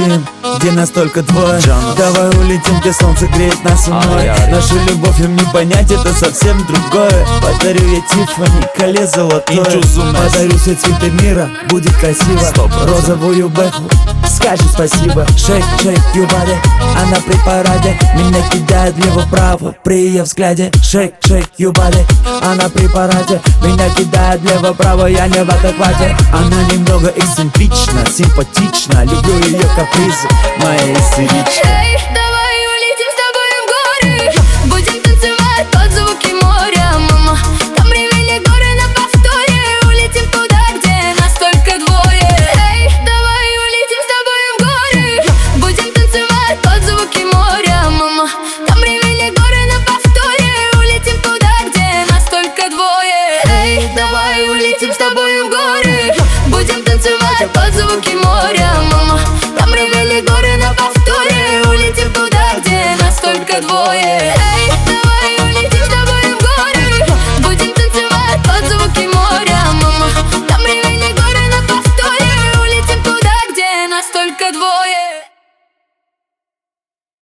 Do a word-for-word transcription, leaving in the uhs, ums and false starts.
улетим, где нас только двое. Давай улетим, где солнце греет нас иной. Нашу любовь им не понять, это совсем другое. Подарю я Тиффани, коле золотое. Подарю все цветы мира, будет красиво. Розовую бэху, скажи спасибо. Шейк, шейк, юбаде, она при параде. Меня кидает влево-право при ее взгляде. Шейк, шейк, юбаде, она при параде. Меня кидает влево-право, я не в адеквате. Она немного эксцентрична, симпатична. Люблю ее капризы, моя истеричка.